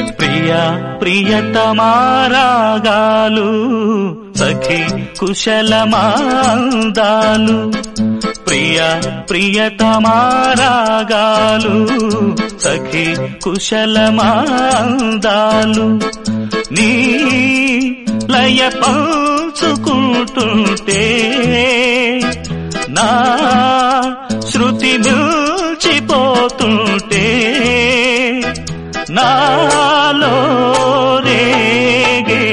ప్రియా ప్రియతమారాగాలు సఖి కుశలమాందాలు ప్రియా ప్రియతమారాగాలు సఖి కుశలమాందాలు నీ లయ పంచుకుంటుంటే నా